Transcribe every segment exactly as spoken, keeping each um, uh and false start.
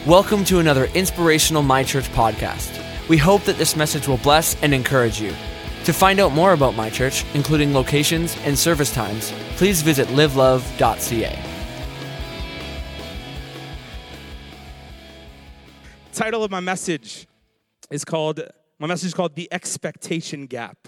Welcome to another inspirational My Church podcast. We hope that this message will bless and encourage you. To find out more about My Church, including locations and service times, please visit live love dot c a. Title of my message is called, my message is called The Expectation Gap.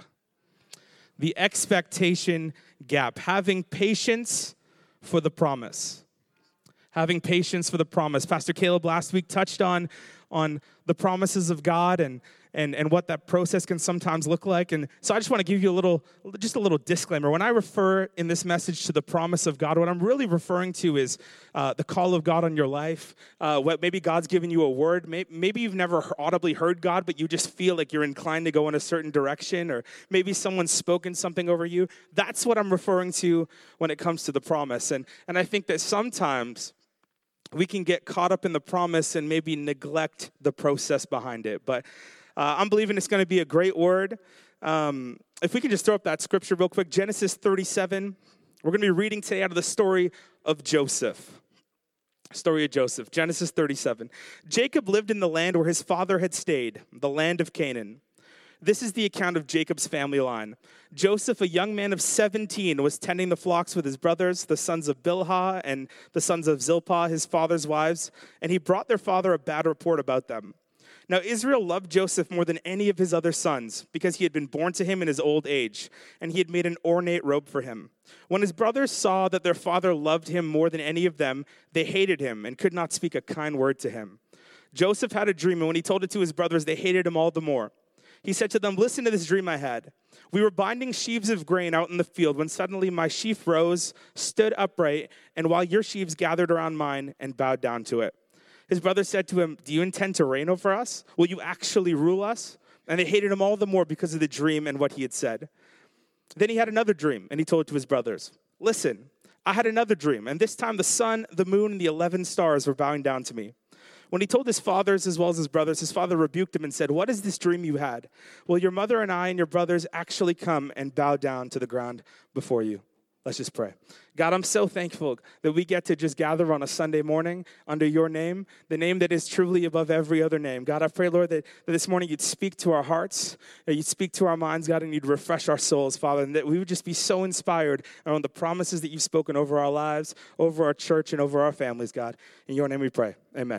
The Expectation Gap. Having patience for the promise. Having patience for the promise. Pastor Caleb last week touched on, on the promises of God and, and, and what that process can sometimes look like. And so I just want to give you a little, just a little disclaimer. When I refer in this message to the promise of God, what I'm really referring to is uh, the call of God on your life. Uh, what maybe God's given you a word. Maybe, maybe you've never audibly heard God, but you just feel like you're inclined to go in a certain direction, or maybe someone's spoken something over you. That's what I'm referring to when it comes to the promise. And, and I think that sometimes we can get caught up in the promise and maybe neglect the process behind it. But uh, I'm believing it's going to be a great word. Um, if we can just throw up that scripture real quick, Genesis thirty-seven. We're going to be reading today out of the story of Joseph. Story of Joseph, Genesis thirty-seven. Jacob lived in the land where his father had stayed, the land of Canaan. This is the account of Jacob's family line. Joseph, a young man of seventeen, was tending the flocks with his brothers, the sons of Bilhah and the sons of Zilpah, his father's wives, and he brought their father a bad report about them. Now Israel loved Joseph more than any of his other sons, because he had been born to him in his old age, and he had made an ornate robe for him. When his brothers saw that their father loved him more than any of them, they hated him and could not speak a kind word to him. Joseph had a dream, and when he told it to his brothers, they hated him all the more. He said to them, "Listen to this dream I had. We were binding sheaves of grain out in the field when suddenly my sheaf rose, stood upright, and while your sheaves gathered around mine and bowed down to it." His brothers said to him, "Do you intend to reign over us? Will you actually rule us?" And they hated him all the more because of the dream and what he had said. Then he had another dream, and he told it to his brothers. "Listen, I had another dream, and this time the sun, the moon, and the eleven stars were bowing down to me." When he told his fathers as well as his brothers, his father rebuked him and said, "What is this dream you had? Will your mother and I and your brothers actually come and bow down to the ground before you?" Let's just pray. God, I'm so thankful that we get to just gather on a Sunday morning under your name, the name that is truly above every other name. God, I pray, Lord, that, that this morning you'd speak to our hearts, that you'd speak to our minds, God, and you'd refresh our souls, Father, and that we would just be so inspired around the promises that you've spoken over our lives, over our church, and over our families, God. In your name we pray. Amen.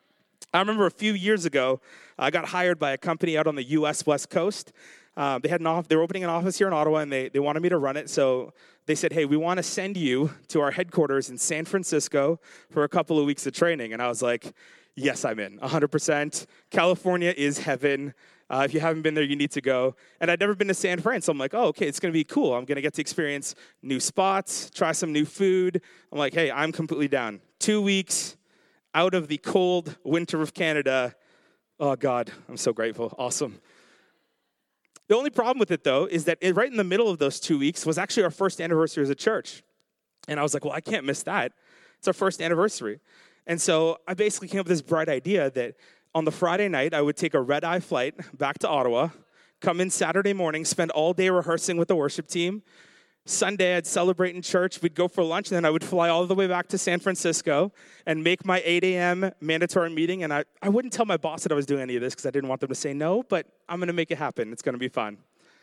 I remember a few years ago, I got hired by a company out on the U S West Coast. Uh, they had an off, they were opening an office here in Ottawa, and they, they wanted me to run it. So they said, "Hey, we want to send you to our headquarters in San Francisco for a couple of weeks of training." And I was like, yes, I'm in, one hundred percent. California is heaven. Uh, if you haven't been there, you need to go. And I'd never been to San Fran, so I'm like, oh, okay, it's going to be cool. I'm going to get to experience new spots, try some new food. I'm like, hey, I'm completely down. Two weeks out of the cold winter of Canada. Oh, God, I'm so grateful. Awesome. The only problem with it, though, is that it, right in the middle of those two weeks was actually our first anniversary as a church. And I was like, well, I can't miss that. It's our first anniversary. And so I basically came up with this bright idea that on the Friday night, I would take a red-eye flight back to Ottawa, come in Saturday morning, spend all day rehearsing with the worship team. Sunday, I'd celebrate in church. We'd go for lunch, and then I would fly all the way back to San Francisco and make my eight a.m. mandatory meeting. And I, I wouldn't tell my boss that I was doing any of this because I didn't want them to say no, but I'm going to make it happen. It's going to be fun.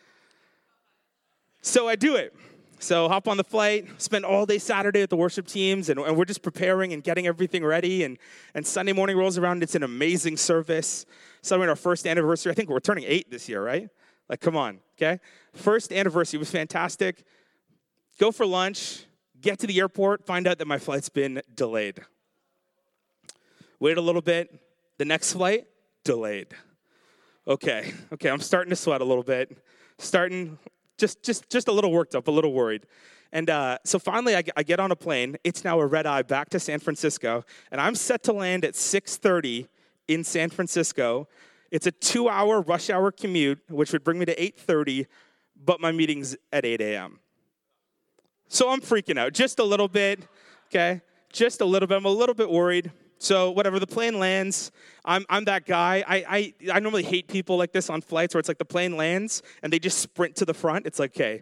So I do it. So hop on the flight, spend all day Saturday with the worship teams, and, and we're just preparing and getting everything ready. And, and Sunday morning rolls around. It's an amazing service. Celebrating our first anniversary. I think we're turning eight this year, right? Like, come on, okay? First anniversary was fantastic. Go for lunch, get to the airport, find out that my flight's been delayed. Wait a little bit. The next flight, delayed. Okay, okay, I'm starting to sweat a little bit. Starting, just just, just a little worked up, a little worried. And uh, so finally, I, I get on a plane. It's now a red eye back to San Francisco, and I'm set to land at six thirty in San Francisco. It's a two-hour rush hour commute, which would bring me to eight thirty, but my meeting's at eight a.m. So I'm freaking out just a little bit, okay? Just a little bit. I'm a little bit worried. So whatever, the plane lands. I'm I'm that guy. I, I I normally hate people like this on flights where it's like the plane lands and they just sprint to the front. It's like, okay,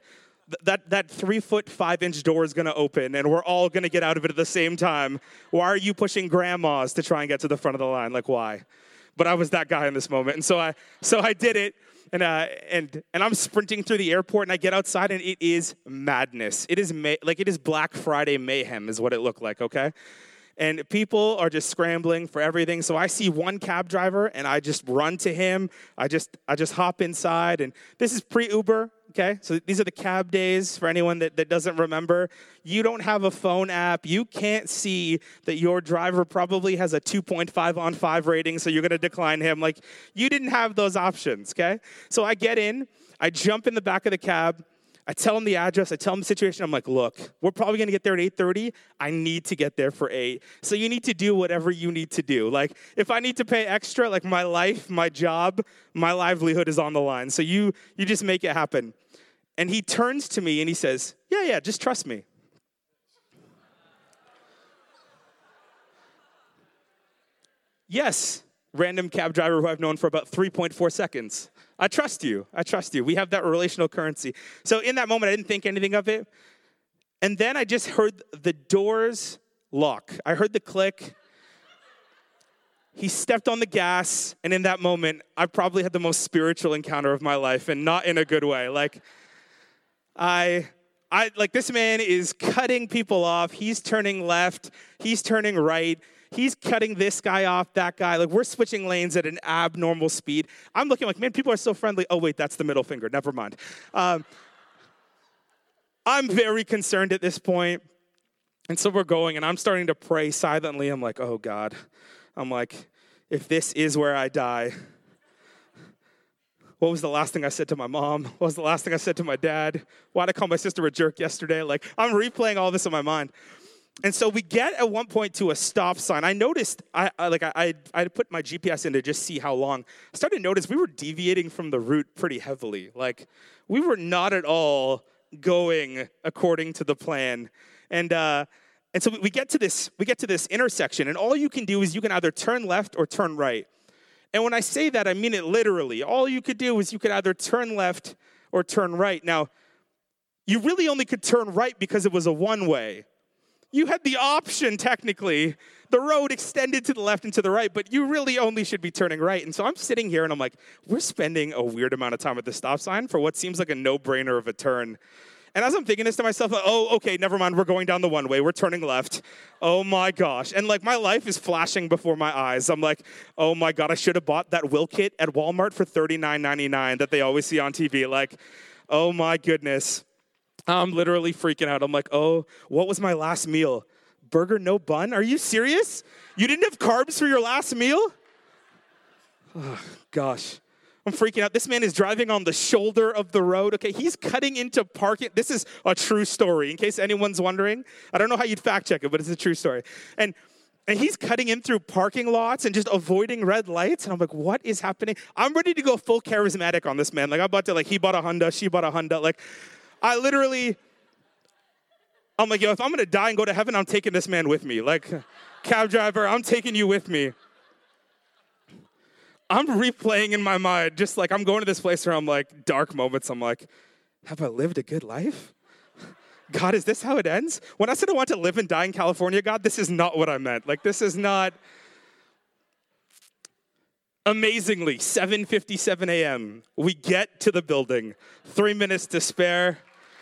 th- that, that three foot, five inch door is going to open and we're all going to get out of it at the same time. Why are you pushing grandmas to try and get to the front of the line? Like, why? But I was that guy in this moment. And so I, so I did it. And, uh, and, and I'm sprinting through the airport, and I get outside, and it is madness. It is may- like it is Black Friday mayhem is what it looked like, okay? And people are just scrambling for everything. So I see one cab driver, and I just run to him. I just I just hop inside, and this is pre-Uber, okay? So these are the cab days for anyone that, that doesn't remember. You don't have a phone app. You can't see that your driver probably has a two point five on five rating, so you're going to decline him. Like, you didn't have those options, okay? So I get in. I jump in the back of the cab. I tell him the address. I tell him the situation. I'm like, look, we're probably going to get there at eight thirty. I need to get there for eight. So you need to do whatever you need to do. Like, if I need to pay extra, like my life, my job, my livelihood is on the line. So you you just make it happen. And he turns to me and he says, yeah, yeah, just trust me. Yes, random cab driver who I've known for about three point four seconds. I trust you. I trust you. We have that relational currency. So in that moment, I didn't think anything of it. And then I just heard the doors lock. I heard the click. He stepped on the gas. And in that moment, I probably had the most spiritual encounter of my life, and not in a good way. Like, I... I like this man is cutting people off. He's turning left. He's turning right. He's cutting this guy off, that guy. Like, we're switching lanes at an abnormal speed. I'm looking like, man, people are so friendly. Oh, wait, that's the middle finger. Never mind. Um, I'm very concerned at this point. And so we're going, and I'm starting to pray silently. I'm like, oh, God. I'm like, if this is where I die, what was the last thing I said to my mom? What was the last thing I said to my dad? Why did I call my sister a jerk yesterday? Like, I'm replaying all this in my mind. And so we get at one point to a stop sign. I noticed, I, I like I I put my G P S in to just see how long. I started to notice we were deviating from the route pretty heavily. Like, we were not at all going according to the plan. And uh, and so we get to this we get to this intersection, and all you can do is you can either turn left or turn right. And when I say that, I mean it literally. All you could do is you could either turn left or turn right. Now, you really only could turn right because it was a one-way. You had the option, technically. The road extended to the left and to the right, but you really only should be turning right. And so I'm sitting here, and I'm like, we're spending a weird amount of time at the stop sign for what seems like a no-brainer of a turn. And as I'm thinking this to myself, like, oh, okay, never mind. We're going down the one way. We're turning left. Oh, my gosh. And, like, my life is flashing before my eyes. I'm like, oh, my God, I should have bought that will kit at Walmart for thirty-nine ninety-nine that they always see on T V. Like, oh, my goodness. I'm literally freaking out. I'm like, oh, what was my last meal? Burger, no bun? Are you serious? You didn't have carbs for your last meal? Oh, gosh. I'm freaking out. This man is driving on the shoulder of the road. Okay, he's cutting into parking. This is a true story, in case anyone's wondering. I don't know how you'd fact check it, but it's a true story. And and he's cutting in through parking lots and just avoiding red lights. And I'm like, what is happening? I'm ready to go full charismatic on this man. Like, I'm about to, like, he bought a Honda, she bought a Honda. Like, I literally, I'm like, yo, if I'm going to die and go to heaven, I'm taking this man with me. Like, cab driver, I'm taking you with me. I'm replaying in my mind, just like I'm going to this place where I'm like, dark moments. I'm like, have I lived a good life? God, is this how it ends? When I said I want to live and die in California, God, this is not what I meant. Like, this is not. Amazingly, seven fifty-seven a.m., we get to the building. Three minutes to spare.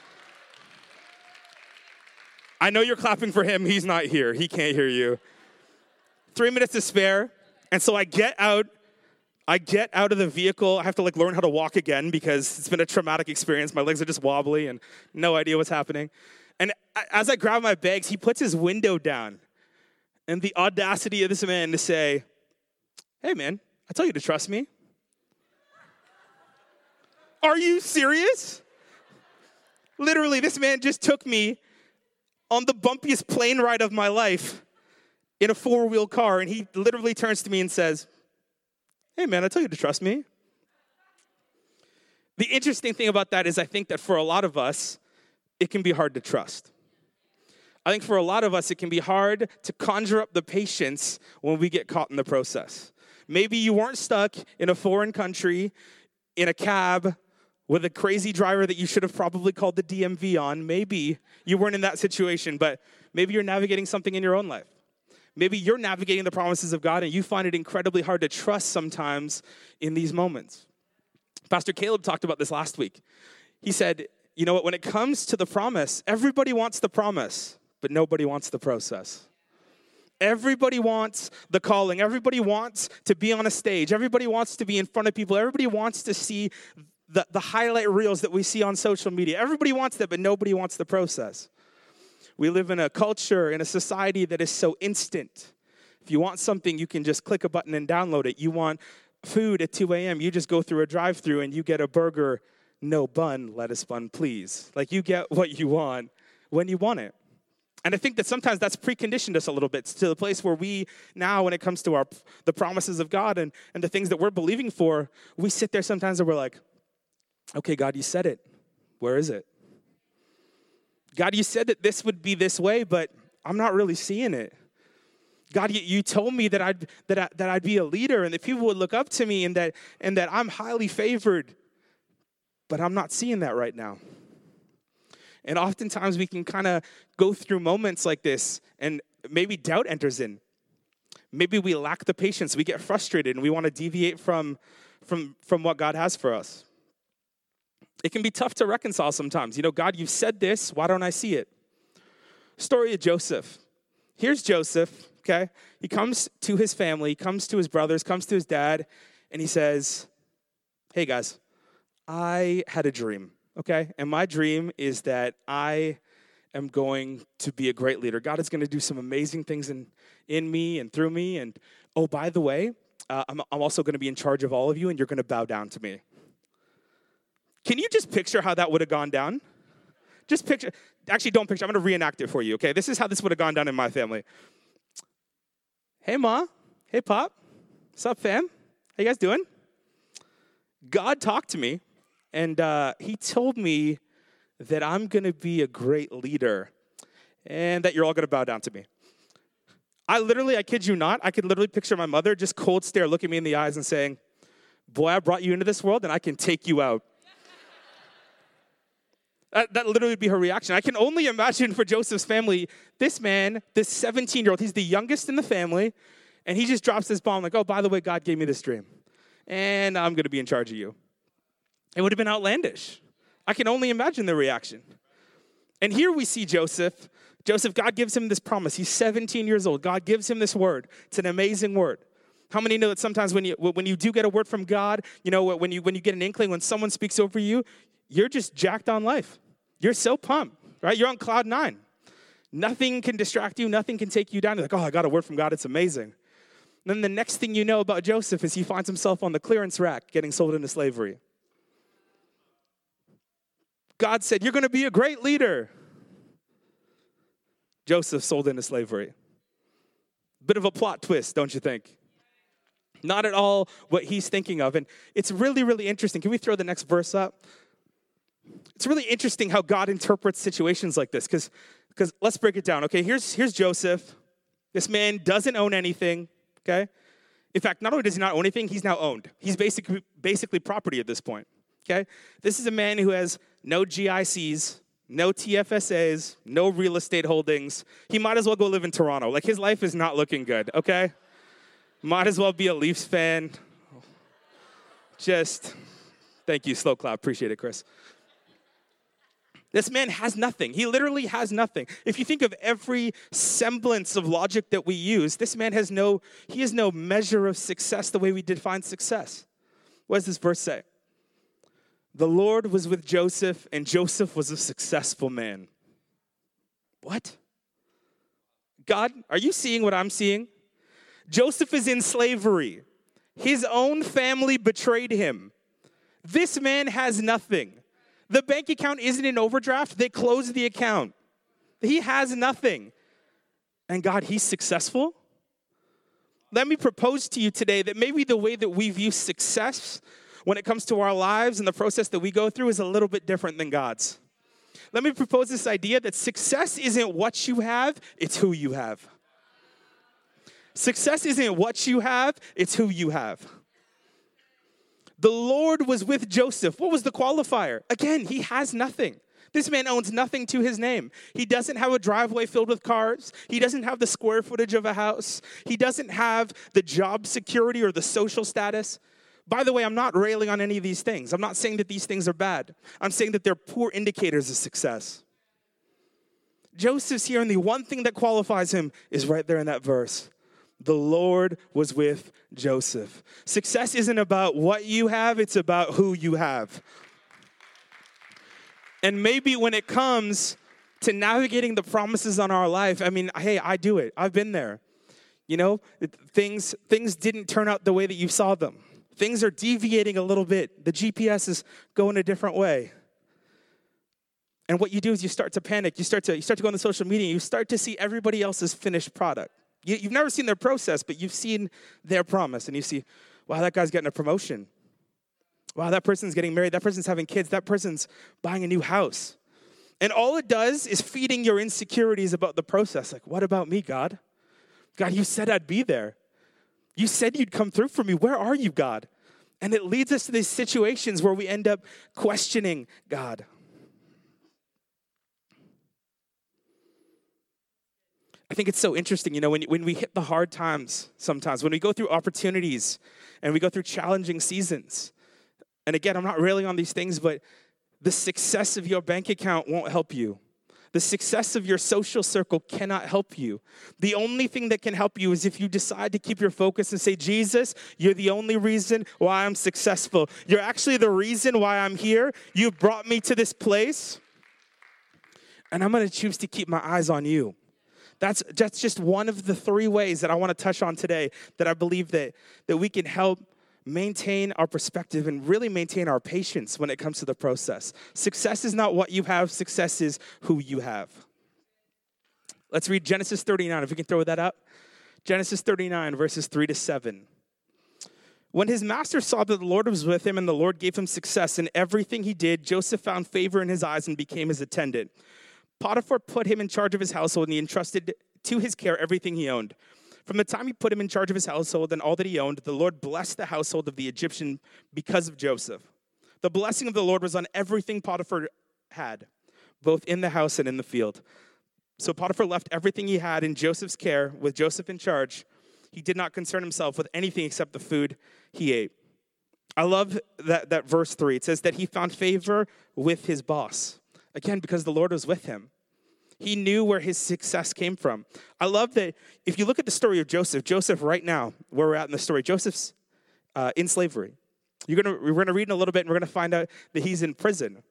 I know you're clapping for him. He's not here. He can't hear you. Three minutes to spare. And so I get out. I get out of the vehicle. I have to like learn how to walk again because it's been a traumatic experience. My legs are just wobbly and no idea what's happening. And as I grab my bags, he puts his window down. And the audacity of this man to say, hey, man, I tell you to trust me. Are you serious? Literally, this man just took me on the bumpiest plane ride of my life in a four-wheel car, and he literally turns to me and says, hey, man, I tell you to trust me. The interesting thing about that is I think that for a lot of us, it can be hard to trust. I think for a lot of us, it can be hard to conjure up the patience when we get caught in the process. Maybe you weren't stuck in a foreign country, in a cab, with a crazy driver that you should have probably called the D M V on. Maybe you weren't in that situation, but maybe you're navigating something in your own life. Maybe you're navigating the promises of God and you find it incredibly hard to trust sometimes in these moments. Pastor Caleb talked about this last week. He said, you know what, when it comes to the promise, everybody wants the promise, but nobody wants the process. Everybody wants the calling. Everybody wants to be on a stage. Everybody wants to be in front of people. Everybody wants to see the, the highlight reels that we see on social media. Everybody wants that, but nobody wants the process. We live in a culture, in a society that is so instant. If you want something, you can just click a button and download it. You want food at two a.m., you just go through a drive-thru and you get a burger, no bun, lettuce bun, please. Like, you get what you want when you want it. And I think that sometimes that's preconditioned us a little bit to the place where we now, when it comes to our the promises of God and, and the things that we're believing for, we sit there sometimes and we're like, okay, God, you said it. Where is it? God, you said that this would be this way, but I'm not really seeing it. God, you, you told me that I'd that I, that I'd be a leader and that people would look up to me and that and that I'm highly favored, but I'm not seeing that right now. And oftentimes we can kind of go through moments like this and maybe doubt enters in. Maybe we lack the patience. We get frustrated and we want to deviate from, from, from what God has for us. It can be tough to reconcile sometimes. You know, God, you've said this. Why don't I see it? Story of Joseph. Here's Joseph, okay? He comes to his family, comes to his brothers, comes to his dad, and he says, hey, guys, I had a dream. Okay, and my dream is that I am going to be a great leader. God is going to do some amazing things in, in me and through me. And, oh, by the way, uh, I'm, I'm also going to be in charge of all of you, and you're going to bow down to me. Can you just picture how that would have gone down? Just picture. Actually, don't picture. I'm going to reenact it for you, okay? This is how this would have gone down in my family. Hey, Ma. Hey, Pop. What's up, fam? How you guys doing? God talked to me. And uh, he told me that I'm going to be a great leader and that you're all going to bow down to me. I literally, I kid you not, I could literally picture my mother just cold stare, looking me in the eyes and saying, boy, I brought you into this world and I can take you out. that, that literally would be her reaction. I can only imagine for Joseph's family, this man, this seventeen-year-old, he's the youngest in the family, and he just drops this bomb like, oh, by the way, God gave me this dream, and I'm going to be in charge of you. It would have been outlandish. I can only imagine the reaction. And here we see Joseph. Joseph, God gives him this promise. He's seventeen years old. God gives him this word. It's an amazing word. How many know that sometimes when you when you do get a word from God, you know, when you when you get an inkling, when someone speaks over you, you're just jacked on life. You're so pumped, right? You're on cloud nine. Nothing can distract you. Nothing can take you down. You're like, oh, I got a word from God. It's amazing. And then the next thing you know about Joseph is he finds himself on the clearance rack getting sold into slavery. God said, you're going to be a great leader. Joseph sold into slavery. Bit of a plot twist, don't you think? Not at all what he's thinking of. And it's really, really interesting. Can we throw the next verse up? It's really interesting how God interprets situations like this. Because because let's break it down. Okay, here's, here's Joseph. This man doesn't own anything. Okay? In fact, not only does he not own anything, he's now owned. He's basically basically property at this point. Okay? This is a man who has no G I Cs, no T F S As, no real estate holdings. He might as well go live in Toronto. Like, his life is not looking good, okay? Might as well be a Leafs fan. Just, thank you, Slow Clap. Appreciate it, Chris. This man has nothing. He literally has nothing. If you think of every semblance of logic that we use, this man has no, he has no measure of success the way we define success. What does this verse say? The Lord was with Joseph, and Joseph was a successful man. What? God, are you seeing what I'm seeing? Joseph is in slavery. His own family betrayed him. This man has nothing. The bank account isn't in overdraft. They closed the account. He has nothing. And God, he's successful? Let me propose to you today that maybe the way that we view success when it comes to our lives and the process that we go through is a little bit different than God's. Let me propose this idea that success isn't what you have, it's who you have. Success isn't what you have, it's who you have. The Lord was with Joseph. What was the qualifier? Again, he has nothing. This man owns nothing to his name. He doesn't have a driveway filled with cars. He doesn't have the square footage of a house. He doesn't have the job security or the social status. By the way, I'm not railing on any of these things. I'm not saying that these things are bad. I'm saying that they're poor indicators of success. Joseph's here, and the one thing that qualifies him is right there in that verse. The Lord was with Joseph. Success isn't about what you have, it's about who you have. And maybe when it comes to navigating the promises on our life, I mean, hey, I do it. I've been there. You know, things, things didn't turn out the way that you saw them. Things are deviating a little bit. The G P S is going a different way. And what you do is you start to panic. You start to, you start to go on the social media. You start to see everybody else's finished product. You, you've never seen their process, but you've seen their promise. And you see, wow, that guy's getting a promotion. Wow, that person's getting married. That person's having kids. That person's buying a new house. And all it does is feeding your insecurities about the process. Like, what about me, God? God, you said I'd be there. You said you'd come through for me. Where are you, God? And it leads us to these situations where we end up questioning God. I think it's so interesting, you know, when, when we hit the hard times sometimes, when we go through opportunities and we go through challenging seasons. And again, I'm not railing on these things, but the success of your bank account won't help you. The success of your social circle cannot help you. The only thing that can help you is if you decide to keep your focus and say, Jesus, you're the only reason why I'm successful. You're actually the reason why I'm here. You brought me to this place. And I'm going to choose to keep my eyes on you. That's, that's just one of the three ways that I want to touch on today that I believe that, that we can help maintain our perspective and really maintain our patience when it comes to the process. Success is not what you have. Success is who you have. Let's read Genesis thirty-nine, if we can throw that up. Genesis thirty-nine, verses three to seven. When his master saw that the Lord was with him and the Lord gave him success in everything he did, Joseph found favor in his eyes and became his attendant. Potiphar put him in charge of his household, and he entrusted to his care everything he owned. From the time he put him in charge of his household and all that he owned, the Lord blessed the household of the Egyptian because of Joseph. The blessing of the Lord was on everything Potiphar had, both in the house and in the field. So Potiphar left everything he had in Joseph's care, with Joseph in charge. He did not concern himself with anything except the food he ate. I love that, that verse three. It says that he found favor with his boss. Again, because the Lord was with him. He knew where his success came from. I love that if you look at the story of Joseph, Joseph right now, where we're at in the story, Joseph's uh, in slavery. You're gonna, we're going to read in a little bit, and we're going to find out that he's in prison.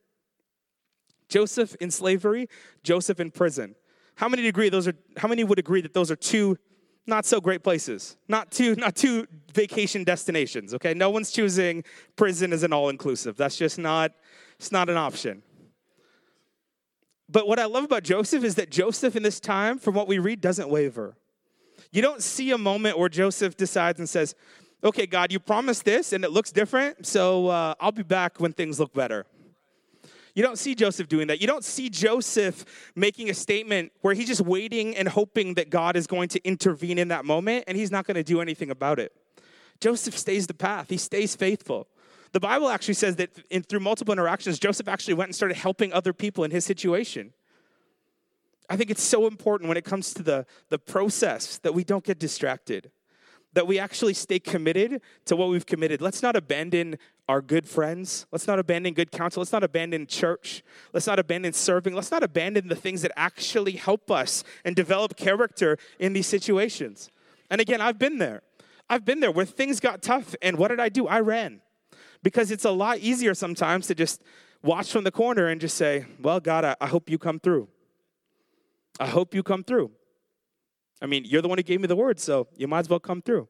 Joseph in slavery, Joseph in prison. How many agree those are? How many would agree that those are two not so great places? Not two, not two vacation destinations. Okay, no one's choosing prison as an all-inclusive. That's just not. It's not an option. But what I love about Joseph is that Joseph in this time, from what we read, doesn't waver. You don't see a moment where Joseph decides and says, okay, God, you promised this and it looks different, so uh, I'll be back when things look better. You don't see Joseph doing that. You don't see Joseph making a statement where he's just waiting and hoping that God is going to intervene in that moment and he's not going to do anything about it. Joseph stays the path. He stays faithful. The Bible actually says that in, through multiple interactions, Joseph actually went and started helping other people in his situation. I think it's so important when it comes to the, the process that we don't get distracted, that we actually stay committed to what we've committed. Let's not abandon our good friends. Let's not abandon good counsel. Let's not abandon church. Let's not abandon serving. Let's not abandon the things that actually help us and develop character in these situations. And again, I've been there. I've been there where things got tough, and what did I do? I ran. Because it's a lot easier sometimes to just watch from the corner and just say, well, God, I, I hope you come through. I hope you come through. I mean, you're the one who gave me the word, so you might as well come through.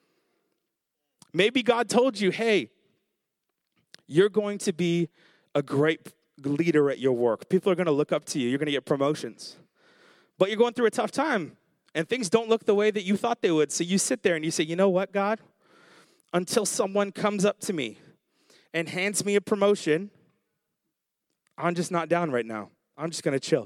Maybe God told you, hey, you're going to be a great leader at your work. People are going to look up to you. You're going to get promotions. But you're going through a tough time, and things don't look the way that you thought they would. So you sit there and you say, you know what, God? Until someone comes up to me and hands me a promotion, I'm just not down right now. I'm just going to chill.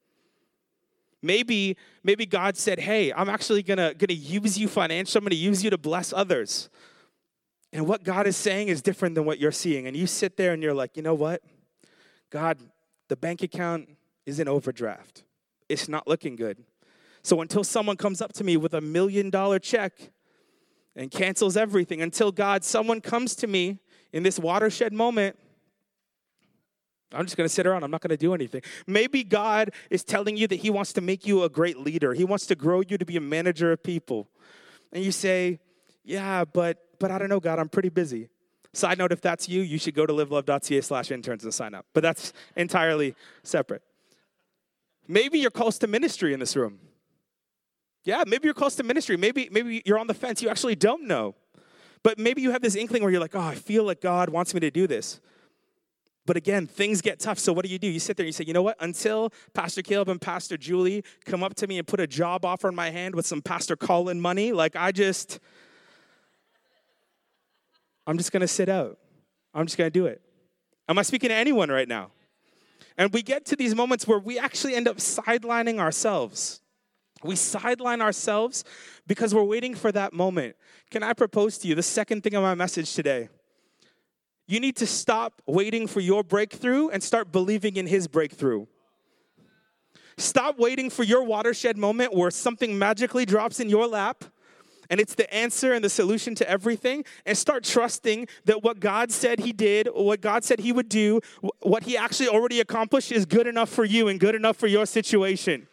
Maybe, maybe God said, hey, I'm actually going to going to use you financially. I'm going to use you to bless others. And what God is saying is different than what you're seeing. And you sit there and you're like, you know what? God, the bank account is in overdraft. It's not looking good. So until someone comes up to me with a million dollar check and cancels everything, until God, someone comes to me in this watershed moment, I'm just going to sit around. I'm not going to do anything. Maybe God is telling you that he wants to make you a great leader. He wants to grow you to be a manager of people. And you say, yeah, but but I don't know, God, I'm pretty busy. Side note, if that's you, you should go to livelove.ca slash interns and sign up. But that's entirely separate. Maybe you're close to ministry in this room. Yeah, maybe you're close to ministry. Maybe, maybe you're on the fence. You actually don't know. But maybe you have this inkling where you're like, oh, I feel like God wants me to do this. But again, things get tough. So what do you do? You sit there and you say, you know what? Until Pastor Caleb and Pastor Julie come up to me and put a job offer in my hand with some Pastor Colin money, like I just, I'm just going to sit out. I'm just going to do it. Am I speaking to anyone right now? And we get to these moments where we actually end up sidelining ourselves. We sideline ourselves because we're waiting for that moment. Can I propose to you the second thing of my message today? You need to stop waiting for your breakthrough and start believing in his breakthrough. Stop waiting for your watershed moment where something magically drops in your lap and it's the answer and the solution to everything, and start trusting that what God said he did, what God said he would do, what he actually already accomplished is good enough for you and good enough for your situation.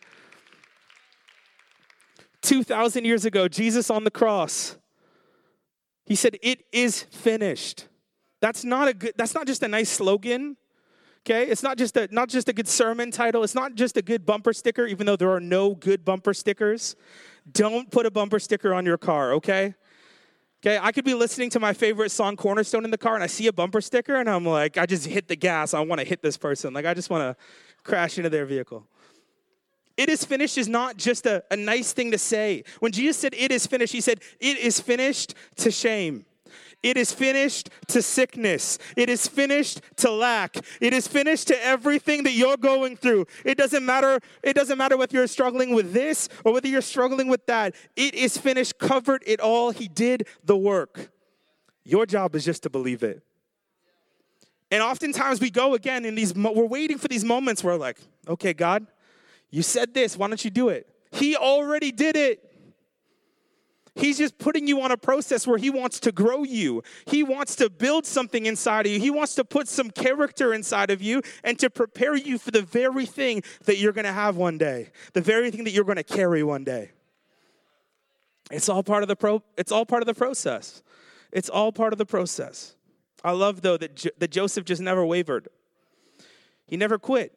two thousand years ago, Jesus on the cross, he said, it is finished. That's not a good, that's not just a nice slogan, okay? It's not just a not just a good sermon title. It's not just a good bumper sticker, even though there are no good bumper stickers. Don't put a bumper sticker on your car, okay? Okay, I could be listening to my favorite song, Cornerstone, in the car, and I see a bumper sticker, and I'm like, I just hit the gas. I want to hit this person. Like, I just want to crash into their vehicle. It is finished is not just a, a nice thing to say. When Jesus said it is finished, he said it is finished to shame. It is finished to sickness. It is finished to lack. It is finished to everything that you're going through. It doesn't matter, it doesn't matter whether you're struggling with this or whether you're struggling with that. It is finished, covered it all. He did the work. Your job is just to believe it. And oftentimes we go again in these, we're waiting for these moments where we're like, okay, God, you said this, why don't you do it? He already did it. He's just putting you on a process where he wants to grow you. He wants to build something inside of you. He wants to put some character inside of you and to prepare you for the very thing that you're going to have one day, the very thing that you're going to carry one day. It's all part of the pro. It's all part of the process. It's all part of the process. I love, though, that, jo- that Joseph just never wavered. He never quit.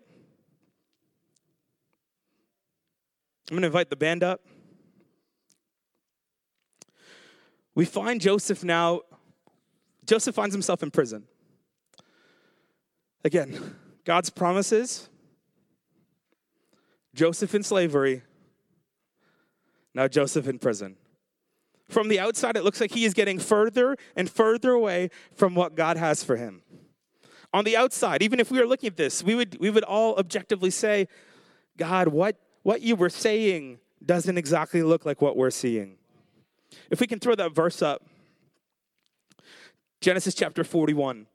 I'm going to invite the band up. We find Joseph now, Joseph finds himself in prison. Again, God's promises, Joseph in slavery, now Joseph in prison. From the outside, it looks like he is getting further and further away from what God has for him. On the outside, even if we were looking at this, we would we would all objectively say, God, what, what you were saying doesn't exactly look like what we're seeing. If we can throw that verse up, Genesis chapter forty-one.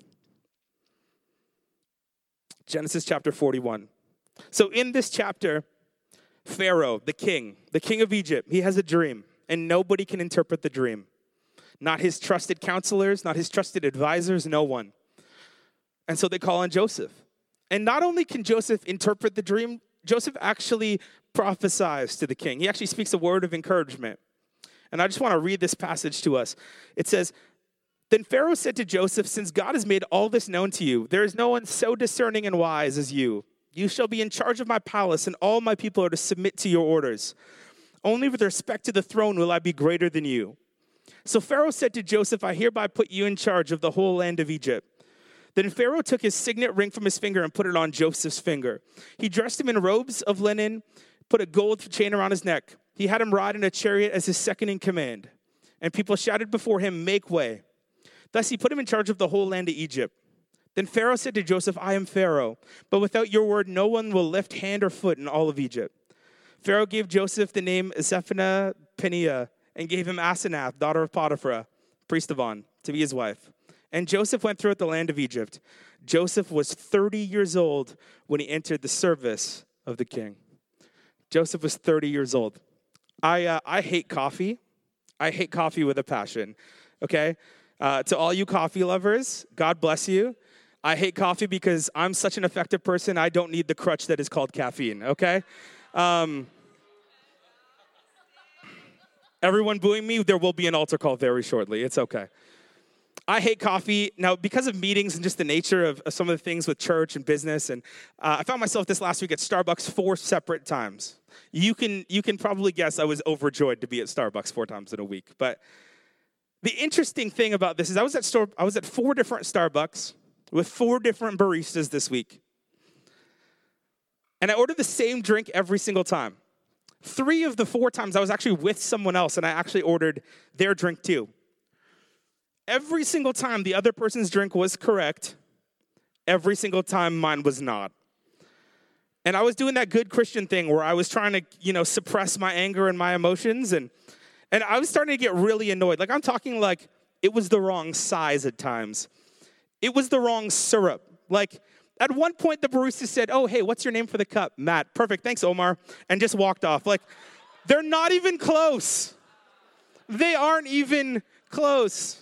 Genesis chapter forty-one. So in this chapter, Pharaoh, the king, the king of Egypt, he has a dream, and nobody can interpret the dream. Not his trusted counselors, not his trusted advisors, no one. And so they call on Joseph. And not only can Joseph interpret the dream, Joseph actually prophesies to the king. He actually speaks a word of encouragement. And I just want to read this passage to us. It says, then Pharaoh said to Joseph, since God has made all this known to you, there is no one so discerning and wise as you. You shall be in charge of my palace, and all my people are to submit to your orders. Only with respect to the throne will I be greater than you. So Pharaoh said to Joseph, I hereby put you in charge of the whole land of Egypt. Then Pharaoh took his signet ring from his finger and put it on Joseph's finger. He dressed him in robes of linen, put a gold chain around his neck. He had him ride in a chariot as his second in command. And people shouted before him, make way. Thus he put him in charge of the whole land of Egypt. Then Pharaoh said to Joseph, I am Pharaoh, but without your word no one will lift hand or foot in all of Egypt. Pharaoh gave Joseph the name Zephaniah Paneah and gave him Asenath, daughter of Potiphar, priest of On, to be his wife. And Joseph went throughout the land of Egypt. Joseph was thirty years old when he entered the service of the king. Joseph was thirty years old. I uh, I hate coffee. I hate coffee with a passion, okay? Uh, to all you coffee lovers, God bless you. I hate coffee because I'm such an effective person, I don't need the crutch that is called caffeine, okay? Um, everyone booing me, there will be an altar call very shortly. It's okay. I hate coffee. Now, because of meetings and just the nature of, of some of the things with church and business, and uh, I found myself this last week at Starbucks four separate times. You can you can probably guess I was overjoyed to be at Starbucks four times in a week. But the interesting thing about this is I was at store I was at four different Starbucks with four different baristas this week. And I ordered the same drink every single time. Three of the four times I was actually with someone else, and I actually ordered their drink too. Every single time the other person's drink was correct, every single time mine was not. And I was doing that good Christian thing where I was trying to, you know, suppress my anger and my emotions, and and I was starting to get really annoyed. Like, I'm talking like it was the wrong size at times. It was the wrong syrup. Like, at one point, the barista said, "Oh, hey, what's your name for the cup?" "Matt." "Perfect, thanks, Omar," and just walked off. Like, they're not even close. They aren't even close.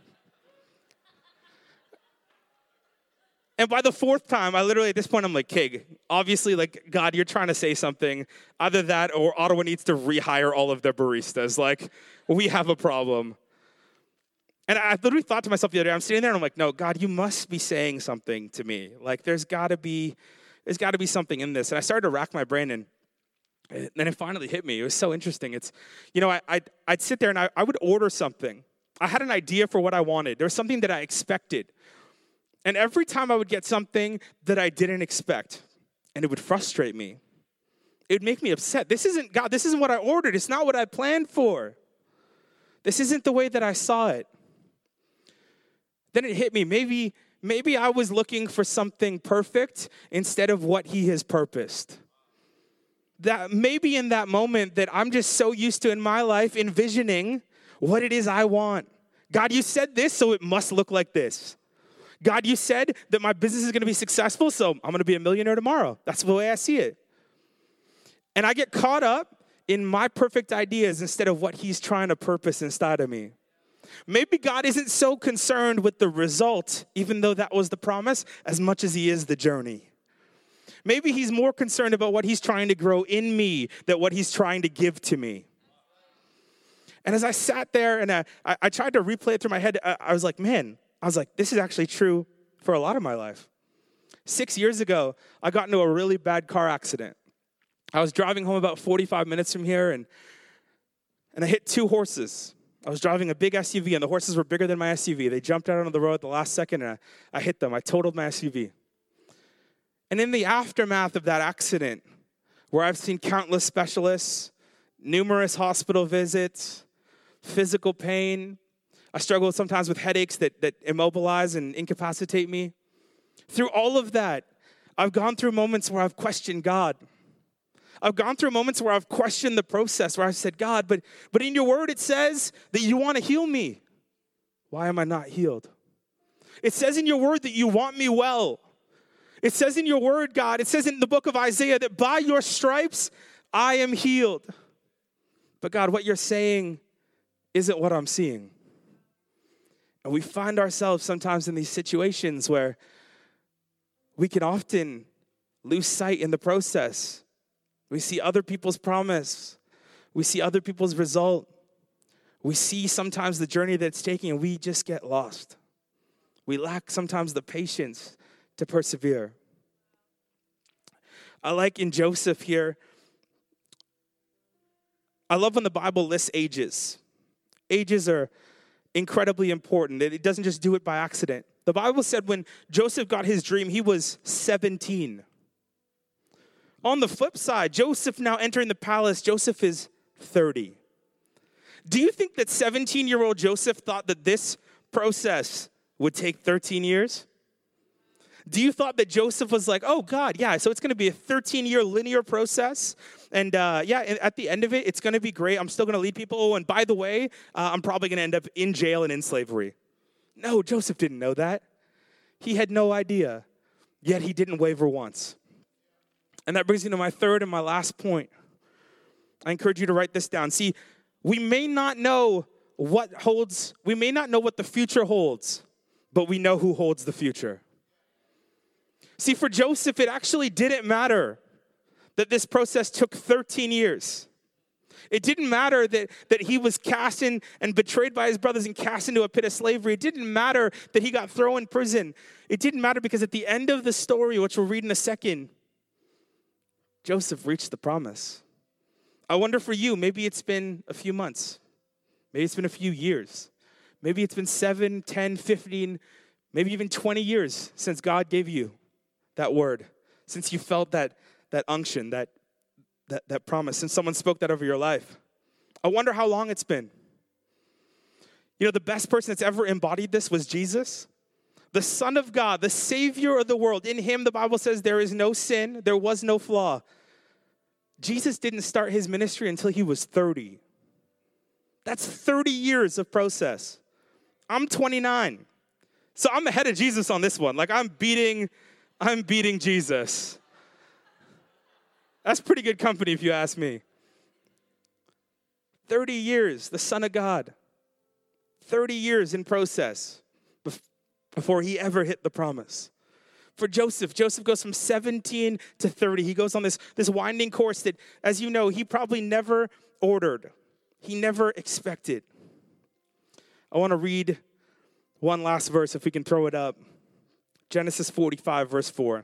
And by the fourth time, I literally, at this point, I'm like, okay, obviously, like, God, you're trying to say something. Either that or Ottawa needs to rehire all of their baristas. Like, we have a problem. And I literally thought to myself the other day, I'm sitting there and I'm like, no, God, you must be saying something to me. Like, there's got to be, there's got to be something in this. And I started to rack my brain, and then it finally hit me. It was so interesting. It's, you know, I, I'd, I'd sit there and I, I would order something. I had an idea for what I wanted. There was something that I expected. And every time I would get something that I didn't expect, and it would frustrate me. It would make me upset. This isn't, God, this isn't what I ordered. It's not what I planned for. This isn't the way that I saw it. Then it hit me. Maybe, maybe I was looking for something perfect instead of what he has purposed. That maybe in that moment that I'm just so used to in my life envisioning what it is I want. God, you said this, so it must look like this. God, you said that my business is going to be successful, so I'm going to be a millionaire tomorrow. That's the way I see it. And I get caught up in my perfect ideas instead of what he's trying to purpose inside of me. Maybe God isn't so concerned with the result, even though that was the promise, as much as he is the journey. Maybe he's more concerned about what he's trying to grow in me than what he's trying to give to me. And as I sat there and I, I, I tried to replay it through my head, I, I was like, man, I was like, this is actually true for a lot of my life. Six years ago, I got into a really bad car accident. I was driving home about forty-five minutes from here, and, and I hit two horses. I was driving a big S U V, and the horses were bigger than my S U V. They jumped out onto the road at the last second, and I, I hit them. I totaled my S U V. And in the aftermath of that accident, where I've seen countless specialists, numerous hospital visits, physical pain, I struggle sometimes with headaches that, that immobilize and incapacitate me. Through all of that, I've gone through moments where I've questioned God. I've gone through moments where I've questioned the process, where I've said, God, but, but in your word it says that you want to heal me. Why am I not healed? It says in your word that you want me well. It says in your word, God, it says in the book of Isaiah that by your stripes I am healed. But God, what you're saying isn't what I'm seeing. And we find ourselves sometimes in these situations where we can often lose sight in the process. We see other people's promise. We see other people's result. We see sometimes the journey that's taking, and we just get lost. We lack sometimes the patience to persevere. I like in Joseph here, I love when the Bible lists ages. Ages are incredibly important. It doesn't just do it by accident. The Bible said when Joseph got his dream, he was seventeen. On the flip side, Joseph now entering the palace, Joseph is thirty. Do you think that seventeen-year-old Joseph thought that this process would take thirteen years? Do you thought that Joseph was like, oh, God, yeah, so it's going to be a thirteen-year linear process. And uh, yeah, at the end of it, it's going to be great. I'm still going to lead people. Oh, and by the way, uh, I'm probably going to end up in jail and in slavery. No, Joseph didn't know that. He had no idea. Yet he didn't waver once. And that brings me to my third and my last point. I encourage you to write this down. See, we may not know what holds, we may not know what the future holds, but we know who holds the future. See, for Joseph, it actually didn't matter that this process took thirteen years. It didn't matter that, that he was cast in and betrayed by his brothers and cast into a pit of slavery. It didn't matter that he got thrown in prison. It didn't matter because at the end of the story, which we'll read in a second, Joseph reached the promise. I wonder for you, maybe it's been a few months. Maybe it's been a few years. Maybe it's been seven, ten, fifteen, maybe even twenty years since God gave you that word, since you felt that, that unction, that, that, that promise, since someone spoke that over your life. I wonder how long it's been. You know, the best person that's ever embodied this was Jesus, the Son of God, the Savior of the world. In him, the Bible says there is no sin, there was no flaw. Jesus didn't start his ministry until he was thirty. That's thirty years of process. I'm twenty-nine. So I'm ahead of Jesus on this one. Like I'm beating, I'm beating Jesus. That's pretty good company if you ask me. thirty years, the Son of God. thirty years in process before he ever hit the promise. For Joseph, Joseph goes from seventeen to thirty. He goes on this, this winding course that, as you know, he probably never ordered. He never expected. I want to read one last verse, if we can throw it up. Genesis forty-five, verse four.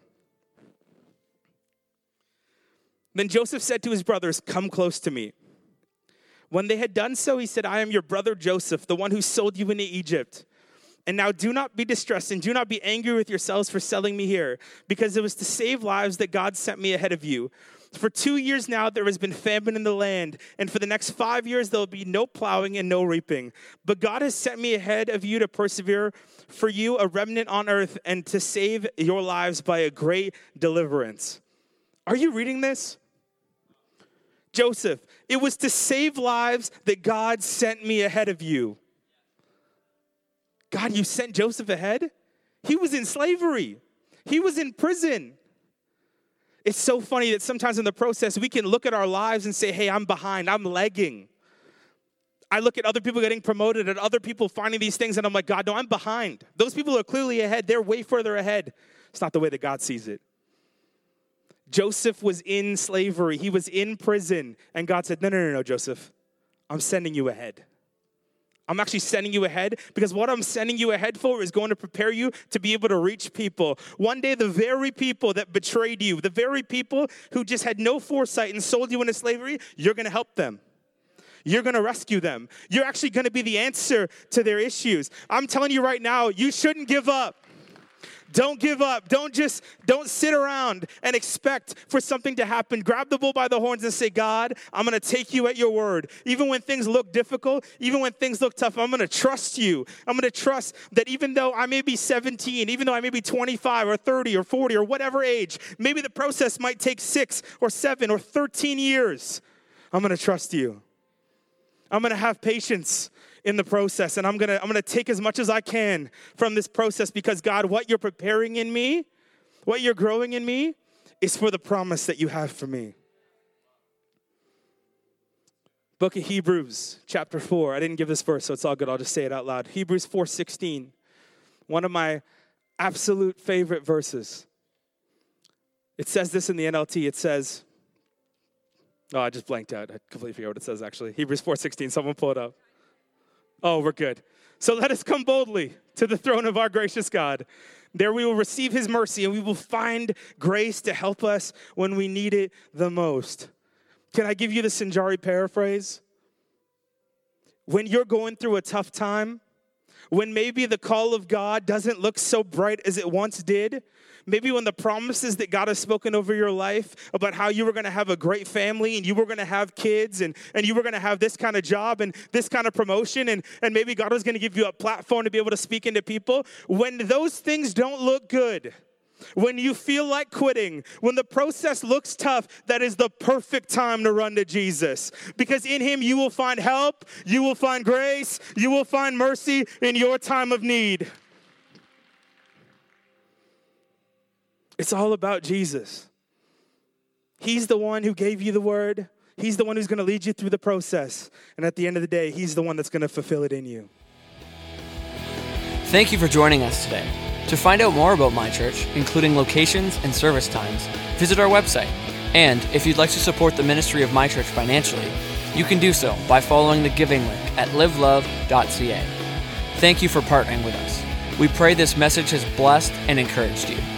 Then Joseph said to his brothers, "Come close to me." When they had done so, he said, "I am your brother Joseph, the one who sold you into Egypt. And now do not be distressed and do not be angry with yourselves for selling me here, because it was to save lives that God sent me ahead of you. For two years now there has been famine in the land, and for the next five years there will be no plowing and no reaping. But God has sent me ahead of you to persevere for you a remnant on earth and to save your lives by a great deliverance." Are you reading this? Joseph, it was to save lives that God sent me ahead of you. God, you sent Joseph ahead? He was in slavery. He was in prison. It's so funny that sometimes in the process, we can look at our lives and say, hey, I'm behind, I'm lagging. I look at other people getting promoted and other people finding these things, and I'm like, God, no, I'm behind. Those people are clearly ahead. They're way further ahead. It's not the way that God sees it. Joseph was in slavery. He was in prison. And God said, no, no, no, no, Joseph. I'm sending you ahead. I'm actually sending you ahead because what I'm sending you ahead for is going to prepare you to be able to reach people. One day, the very people that betrayed you, the very people who just had no foresight and sold you into slavery, you're going to help them. You're going to rescue them. You're actually going to be the answer to their issues. I'm telling you right now, you shouldn't give up. Don't give up. Don't just, don't sit around and expect for something to happen. Grab the bull by the horns and say, God, I'm going to take you at your word. Even when things look difficult, even when things look tough, I'm going to trust you. I'm going to trust that even though I may be seventeen, even though I may be twenty-five or thirty or forty or whatever age, maybe the process might take six or seven or thirteen years. I'm going to trust you. I'm going to have patience in the process, and I'm gonna I'm gonna take as much as I can from this process because God, what you're preparing in me, what you're growing in me, is for the promise that you have for me. Book of Hebrews, chapter four. I didn't give this verse, so it's all good. I'll just say it out loud. Hebrews four sixteen, one of my absolute favorite verses. It says this in the N L T. It says, oh, I just blanked out. I completely forget what it says, actually. Hebrews four sixteen. Someone pull it up. Oh, we're good. So let us come boldly to the throne of our gracious God. There we will receive his mercy and we will find grace to help us when we need it the most. Can I give you the Sanjari paraphrase? When you're going through a tough time, when maybe the call of God doesn't look so bright as it once did, maybe when the promises that God has spoken over your life about how you were going to have a great family and you were going to have kids and, and you were going to have this kind of job and this kind of promotion and, and maybe God was going to give you a platform to be able to speak into people. When those things don't look good, When you feel like quitting, when the process looks tough, that is the perfect time to run to Jesus. Because in him you will find help, you will find grace, you will find mercy in your time of need. It's all about Jesus. He's the one who gave you the word. He's the one who's going to lead you through the process. And at the end of the day, he's the one that's going to fulfill it in you. Thank you for joining us today. To find out more about My Church, including locations and service times, visit our website. And if you'd like to support the ministry of My Church financially, you can do so by following the giving link at live love dot c a. Thank you for partnering with us. We pray this message has blessed and encouraged you.